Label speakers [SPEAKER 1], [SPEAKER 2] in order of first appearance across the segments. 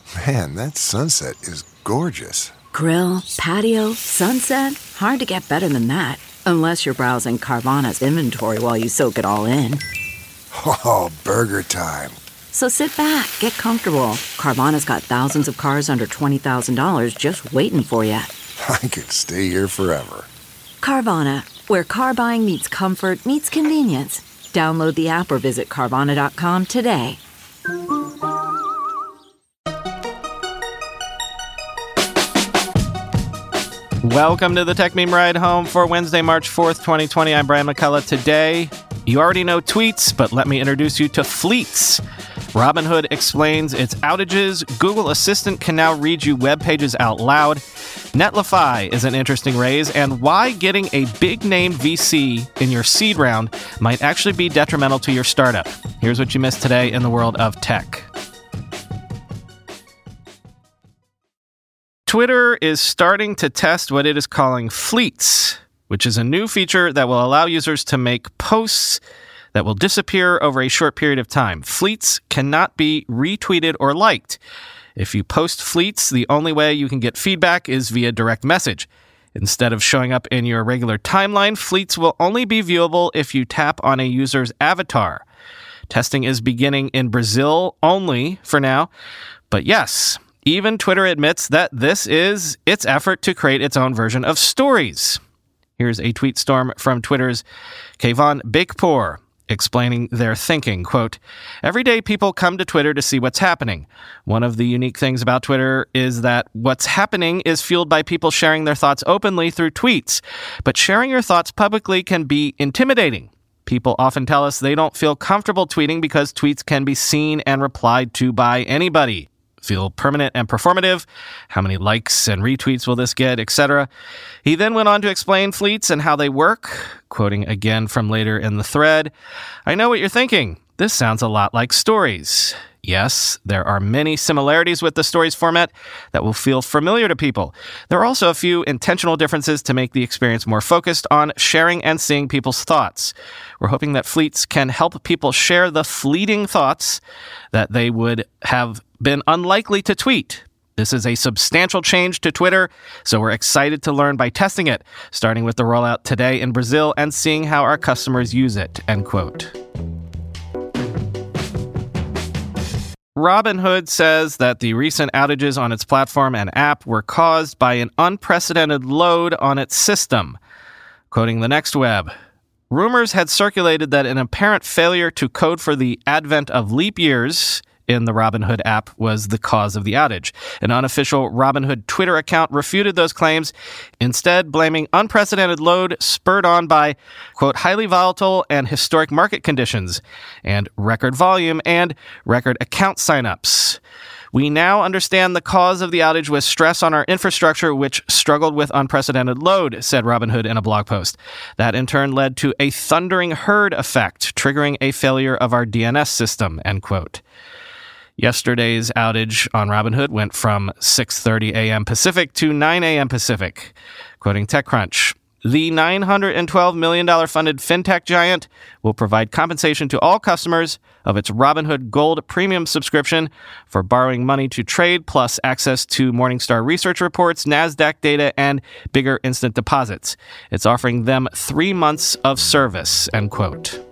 [SPEAKER 1] Man, that sunset is gorgeous.
[SPEAKER 2] Grill, patio, sunset. Hard to get better than that. Unless you're browsing Carvana's inventory while you soak it all in.
[SPEAKER 1] Oh, burger time.
[SPEAKER 2] So sit back, get comfortable. Carvana's got thousands of cars under $20,000 just waiting for you.
[SPEAKER 1] I could stay here forever.
[SPEAKER 2] Carvana, where car buying meets comfort meets convenience. Download the app or visit Carvana.com today.
[SPEAKER 3] Welcome to the Tech Meme Ride Home for Wednesday, March 4th, 2020. I'm Brian McCullough. Today, you already know tweets, but let me introduce you to Fleets. Robinhood explains its outages. Google Assistant can now read you web pages out loud. Netlify is an interesting raise, and why getting a big-name VC in your seed round might actually be detrimental to your startup. Here's what you missed today in the world of tech. Twitter is starting to test what it is calling Fleets, which is a new feature that will allow users to make posts that will disappear over a short period of time. Fleets cannot be retweeted or liked. If you post Fleets, the only way you can get feedback is via direct message. Instead of showing up in your regular timeline, Fleets will only be viewable if you tap on a user's avatar. Testing is beginning in Brazil only for now, but yes, even Twitter admits that this is its effort to create its own version of stories. Here's a tweet storm from Twitter's Kayvon Beykpour explaining their thinking. Quote, "Every day people come to Twitter to see what's happening. One of the unique things about Twitter is that what's happening is fueled by people sharing their thoughts openly through tweets. But sharing your thoughts publicly can be intimidating. People often tell us they don't feel comfortable tweeting because tweets can be seen and replied to by anybody. Feel permanent and performative? How many likes and retweets will this get, etc.? He then went on to explain Fleets and how they work, quoting again from later in the thread, "I know what you're thinking. This sounds a lot like stories. Yes, there are many similarities with the stories format that will feel familiar to people. There are also a few intentional differences to make the experience more focused on sharing and seeing people's thoughts. We're hoping that Fleets can help people share the fleeting thoughts that they would have been unlikely to tweet. This is a substantial change to Twitter, so we're excited to learn by testing it, starting with the rollout today in Brazil and seeing how our customers use it," end quote. Robinhood says that the recent outages on its platform and app were caused by an unprecedented load on its system. Quoting the Next Web, "Rumors had circulated that an apparent failure to code for the advent of leap years in the Robinhood app was the cause of the outage. An unofficial Robinhood Twitter account refuted those claims, instead blaming unprecedented load spurred on by, quote, highly volatile and historic market conditions, and record volume and record account signups. We now understand the cause of the outage was stress on our infrastructure, which struggled with unprecedented load," said Robinhood in a blog post. "That in turn led to a thundering herd effect, triggering a failure of our DNS system," end quote. Yesterday's outage on Robinhood went from 6:30 a.m. Pacific to 9 a.m. Pacific. Quoting TechCrunch, "The $912 million funded fintech giant will provide compensation to all customers of its Robinhood Gold Premium subscription for borrowing money to trade, plus access to Morningstar research reports, NASDAQ data, and bigger instant deposits. It's offering them 3 months of service," end quote.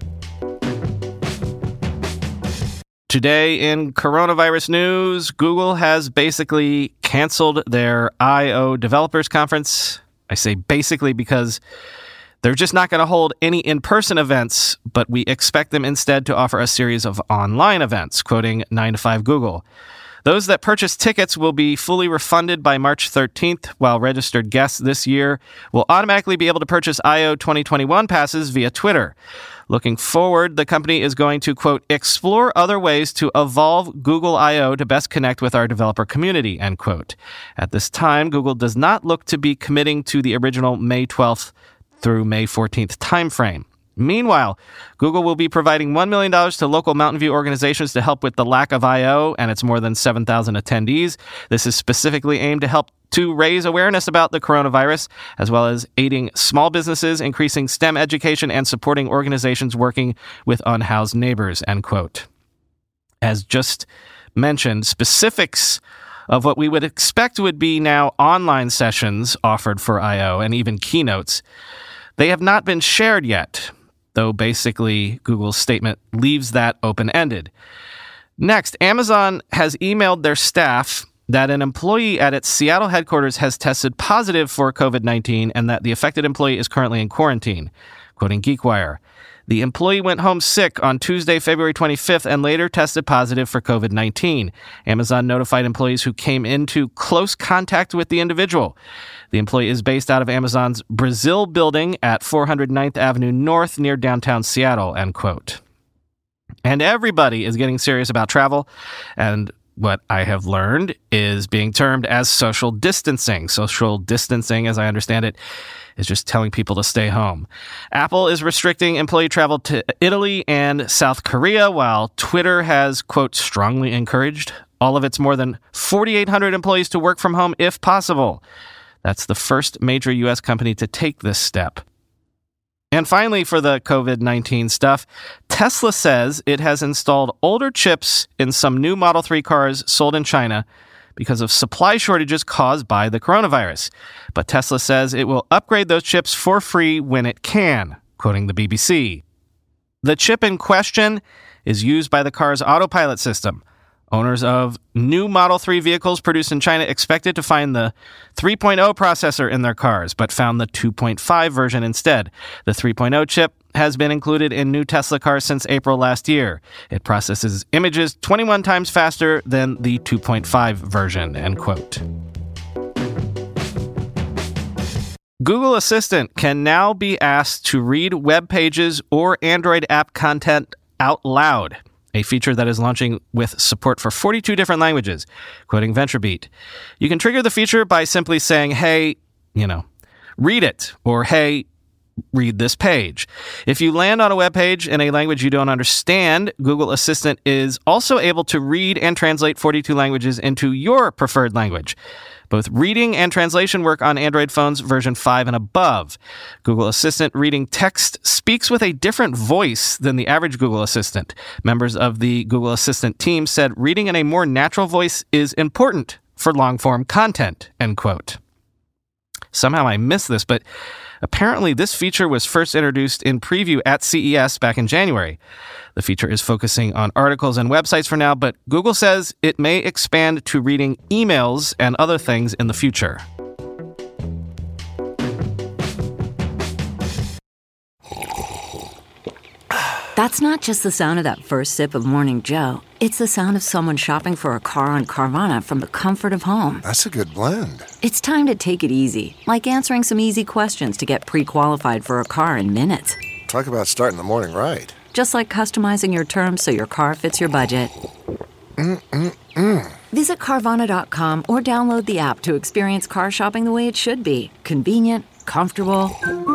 [SPEAKER 3] Today in coronavirus news, Google has basically canceled their I/O Developers Conference. I say basically because they're just not going to hold any in-person events, but we expect them instead to offer a series of online events, quoting 9to5 Google. "Those that purchase tickets will be fully refunded by March 13th, while registered guests this year will automatically be able to purchase I/O 2021 passes via Twitter. Looking forward, the company is going to, quote, explore other ways to evolve Google I/O to best connect with our developer community," end quote. At this time, Google does not look to be committing to the original May 12th through May 14th timeframe. Meanwhile, Google will be providing $1 million to local Mountain View organizations to help with the lack of I/O and its more than 7,000 attendees. This is specifically aimed to help to raise awareness about the coronavirus, as well as aiding small businesses, increasing STEM education, and supporting organizations working with unhoused neighbors, end quote. As just mentioned specifics of what we would expect would be now online sessions offered for I.O. and even keynotes. They have not been shared yet, though basically Google's statement leaves that open-ended. Next, Amazon has emailed their staff that an employee at its Seattle headquarters has tested positive for COVID-19 and that the affected employee is currently in quarantine. Quoting GeekWire, the employee went home sick on Tuesday, February 25th, and later tested positive for COVID-19. Amazon notified employees who came into close contact with the individual. The employee is based out of Amazon's Brazil building at 409th Avenue North near downtown Seattle, end quote. And everybody is getting serious about travel, and what I have learned is being termed as social distancing. Social distancing, as I understand it, is just telling people to stay home. Apple is restricting employee travel to Italy and South Korea, while Twitter has, quote, strongly encouraged all of its more than 4,800 employees to work from home if possible. That's the first major U.S. company to take this step. And finally, for the COVID-19 stuff, Tesla says it has installed older chips in some new Model 3 cars sold in China because of supply shortages caused by the coronavirus. But Tesla says it will upgrade those chips for free when it can, quoting the BBC. The chip in question is used by the car's autopilot system. Owners of new Model 3 vehicles produced in China expected to find the 3.0 processor in their cars, but found the 2.5 version instead. The 3.0 chip has been included in new Tesla cars since April last year. It processes images 21 times faster than the 2.5 version, end quote. Google Assistant can now be asked to read web pages or Android app content out loud, a feature that is launching with support for 42 different languages, quoting VentureBeat. You can trigger the feature by simply saying, hey, read it, or hey, read this page. If you land on a web page in a language you don't understand, Google Assistant is also able to read and translate 42 languages into your preferred language. Both reading and translation work on Android phones version 5 and above. Google Assistant reading text speaks with a different voice than the average Google Assistant. Members of the Google Assistant team said reading in a more natural voice is important for long-form content, end quote. Somehow I missed this, but apparently this feature was first introduced in preview at CES back in January. The feature is focusing on articles and websites for now, but Google says it may expand to reading emails and other things in the future.
[SPEAKER 2] That's not just the sound of that first sip of Morning Joe. It's the sound of someone shopping for a car on Carvana from the comfort of home.
[SPEAKER 1] That's a good blend.
[SPEAKER 2] It's time to take it easy, like answering some easy questions to get pre-qualified for a car in minutes.
[SPEAKER 1] Talk about starting the morning right.
[SPEAKER 2] Just like customizing your terms so your car fits your budget. Visit Carvana.com or download the app to experience car shopping the way it should be. Convenient, comfortable.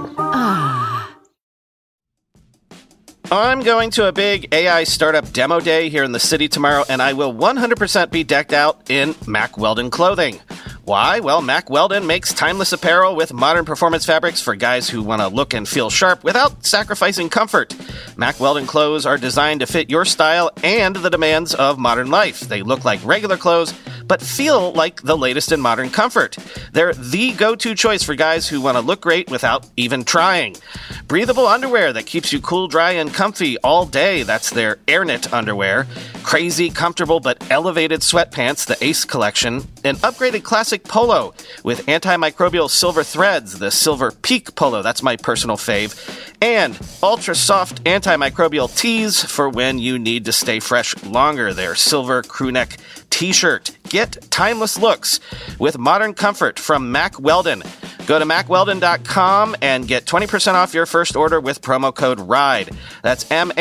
[SPEAKER 3] I'm going to a big AI startup demo day here in the city tomorrow, and I will 100% be decked out in Mack Weldon clothing. Why? Well, Mack Weldon makes timeless apparel with modern performance fabrics for guys who want to look and feel sharp without sacrificing comfort. Mack Weldon clothes are designed to fit your style and the demands of modern life. They look like regular clothes, but feel like the latest in modern comfort. They're the go-to choice for guys who want to look great without even trying. Breathable underwear that keeps you cool, dry, and comfy all day. That's their AirKnit underwear. Crazy, comfortable, but elevated sweatpants, the Ace collection. An upgraded classic polo with antimicrobial silver threads, the Silver Peak polo. That's my personal fave. And ultra-soft antimicrobial tees for when you need to stay fresh longer. Their silver crewneck t-shirt. Get timeless looks with modern comfort from Mack Weldon. Go to MackWeldon.com and get 20% off your first order with promo code RIDE. That's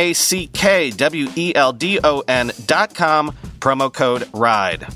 [SPEAKER 3] MackWeldon.com, promo code RIDE.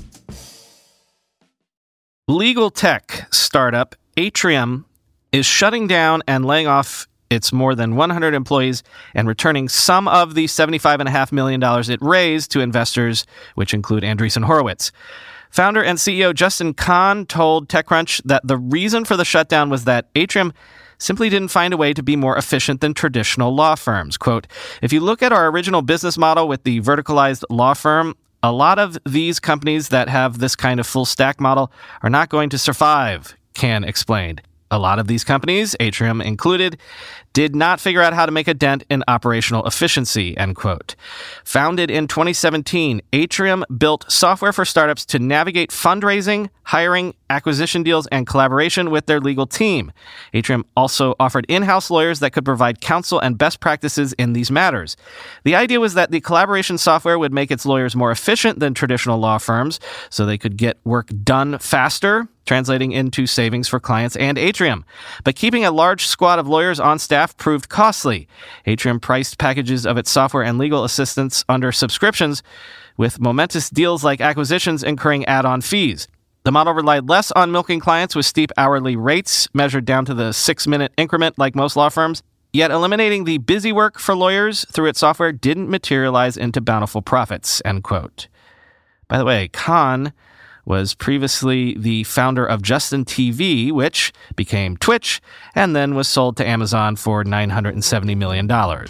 [SPEAKER 3] Legal tech startup Atrium is shutting down and laying off its more than 100 employees and returning some of the $75.5 million it raised to investors, which include Andreessen Horowitz. Founder and CEO Justin Kan told TechCrunch that the reason for the shutdown was that Atrium simply didn't find a way to be more efficient than traditional law firms. Quote, if you look at our original business model with the verticalized law firm, A lot of these companies that have this kind of full stack model are not going to survive, Can explained. A lot of these companies, Atrium included, did not figure out how to make a dent in operational efficiency, end quote. Founded in 2017, Atrium built software for startups to navigate fundraising, hiring, acquisition deals, and collaboration with their legal team. Atrium also offered in-house lawyers that could provide counsel and best practices in these matters. The idea was that the collaboration software would make its lawyers more efficient than traditional law firms, so they could get work done faster, translating into savings for clients and Atrium. But keeping a large squad of lawyers on staff proved costly. Atrium priced packages of its software and legal assistance under subscriptions, with momentous deals like acquisitions incurring add-on fees. The model relied less on milking clients with steep hourly rates measured down to the 6-minute increment like most law firms, yet eliminating the busy work for lawyers through its software didn't materialize into bountiful profits, end quote. By the way, Khan was previously the founder of Justin TV, which became Twitch, and then was sold to Amazon for $970 million.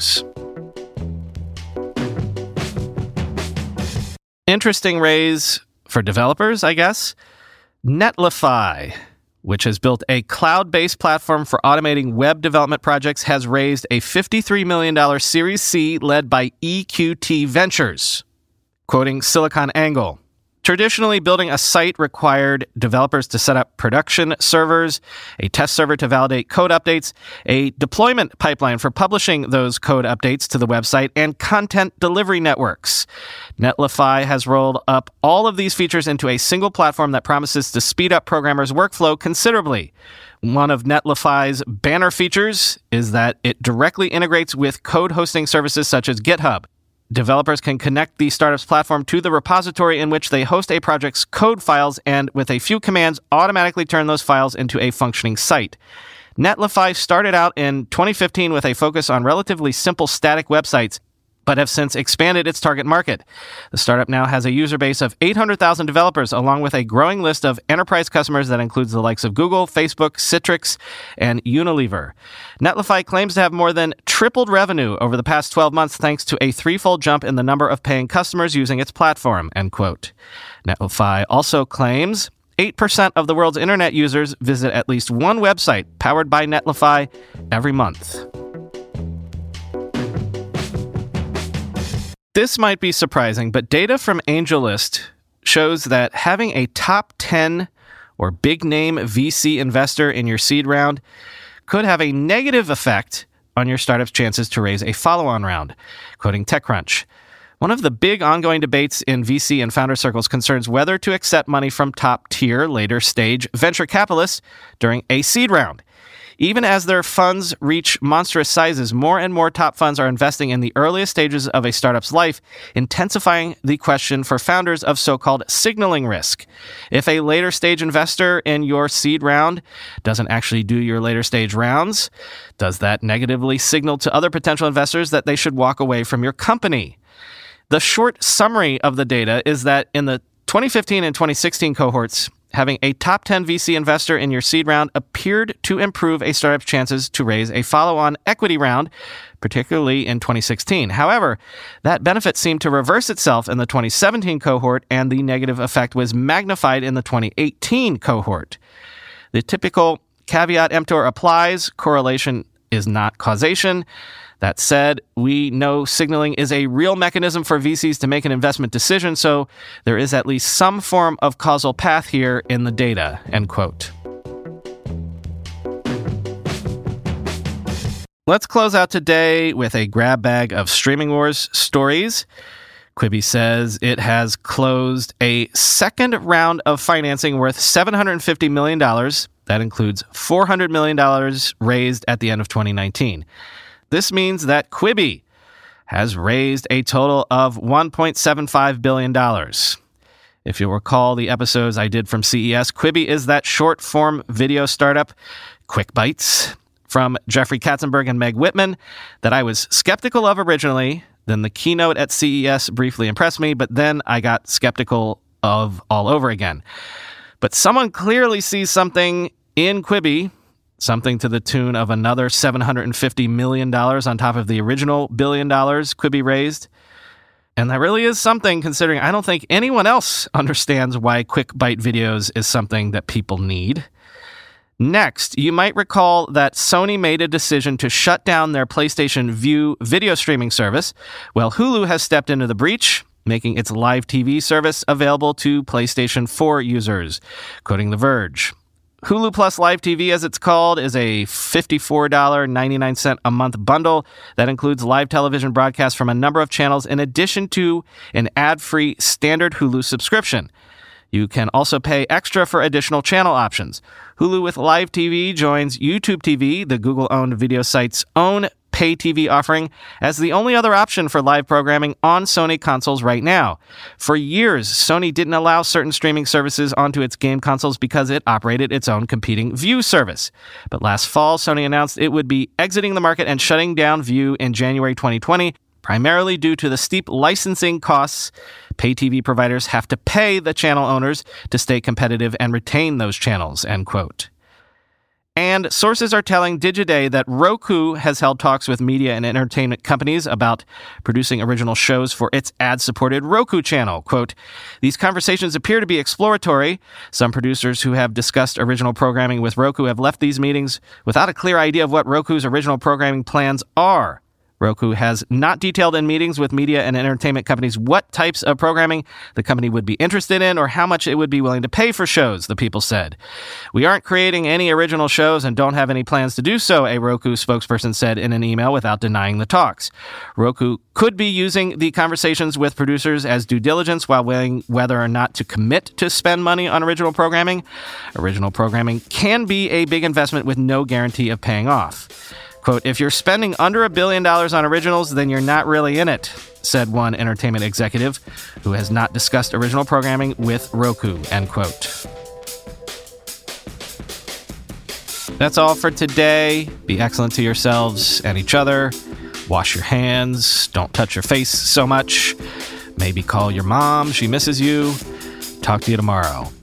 [SPEAKER 3] Interesting raise for developers, I guess. Netlify, which has built a cloud-based platform for automating web development projects, has raised a $53 million Series C led by EQT Ventures. Quoting SiliconANGLE, traditionally, building a site required developers to set up production servers, a test server to validate code updates, a deployment pipeline for publishing those code updates to the website, and content delivery networks. Netlify has rolled up all of these features into a single platform that promises to speed up programmers' workflow considerably. One of Netlify's banner features is that it directly integrates with code hosting services such as GitHub. Developers can connect the startup's platform to the repository in which they host a project's code files and, with a few commands, automatically turn those files into a functioning site. Netlify started out in 2015 with a focus on relatively simple static websites, but have since expanded its target market. The startup now has a user base of 800,000 developers, along with a growing list of enterprise customers that includes the likes of Google, Facebook, Citrix, and Unilever. Netlify claims to have more than tripled revenue over the past 12 months thanks to a threefold jump in the number of paying customers using its platform, end quote. Netlify also claims 8% of the world's internet users visit at least one website powered by Netlify every month. This might be surprising, but data from AngelList shows that having a top 10 or big name VC investor in your seed round could have a negative effect on your startup's chances to raise a follow-on round, quoting TechCrunch. One of the big ongoing debates in VC and founder circles concerns whether to accept money from top-tier, later-stage venture capitalists during a seed round. Even as their funds reach monstrous sizes, more and more top funds are investing in the earliest stages of a startup's life, intensifying the question for founders of so-called signaling risk. If a later stage investor in your seed round doesn't actually do your later stage rounds, does that negatively signal to other potential investors that they should walk away from your company? The short summary of the data is that in the 2015 and 2016 cohorts, having a top 10 VC investor in your seed round appeared to improve a startup's chances to raise a follow-on equity round, particularly in 2016. However, that benefit seemed to reverse itself in the 2017 cohort, and the negative effect was magnified in the 2018 cohort. The typical caveat emptor applies: correlation is not causation. That said, we know signaling is a real mechanism for VCs to make an investment decision, so there is at least some form of causal path here in the data, end quote. Let's close out today with a grab bag of Streaming Wars stories. Quibi says it has closed a second round of financing worth $750 million. That includes $400 million raised at the end of 2019. This means that Quibi has raised a total of $1.75 billion. If you'll recall the episodes I did from CES, Quibi is that short-form video startup, Quick Bites, from Jeffrey Katzenberg and Meg Whitman, that I was skeptical of originally. Then the keynote at CES briefly impressed me, but then I got skeptical of all over again. But someone clearly sees something in Quibi, something to the tune of another $750 million on top of the original $1 billion Quibi raised. And that really is something, considering I don't think anyone else understands why quick bite videos is something that people need. Next, you might recall that Sony made a decision to shut down their PlayStation Vue video streaming service. Well, Hulu has stepped into the breach, making its live TV service available to PlayStation 4 users. Quoting The Verge, Hulu Plus Live TV, as it's called, is a $54.99 a month bundle that includes live television broadcasts from a number of channels in addition to an ad-free standard Hulu subscription. You can also pay extra for additional channel options. Hulu with Live TV joins YouTube TV, the Google-owned video site's own pay TV offering, as the only other option for live programming on Sony consoles right now. For years, Sony didn't allow certain streaming services onto its game consoles because it operated its own competing Vue service. But last fall, Sony announced it would be exiting the market and shutting down Vue in January 2020, primarily due to the steep licensing costs pay TV providers have to pay the channel owners to stay competitive and retain those channels, end quote. And sources are telling Digiday that Roku has held talks with media and entertainment companies about producing original shows for its ad-supported Roku channel. Quote, these conversations appear to be exploratory. Some producers who have discussed original programming with Roku have left these meetings without a clear idea of what Roku's original programming plans are. Roku has not detailed in meetings with media and entertainment companies what types of programming the company would be interested in or how much it would be willing to pay for shows, the people said. We aren't creating any original shows and don't have any plans to do so, a Roku spokesperson said in an email without denying the talks. Roku could be using the conversations with producers as due diligence while weighing whether or not to commit to spend money on original programming. Original programming can be a big investment with no guarantee of paying off. Quote, if you're spending under $1 billion on originals, then you're not really in it, said one entertainment executive who has not discussed original programming with Roku, end quote. That's all for today. Be excellent to yourselves and each other. Wash your hands. Don't touch your face so much. Maybe call your mom. She misses you. Talk to you tomorrow.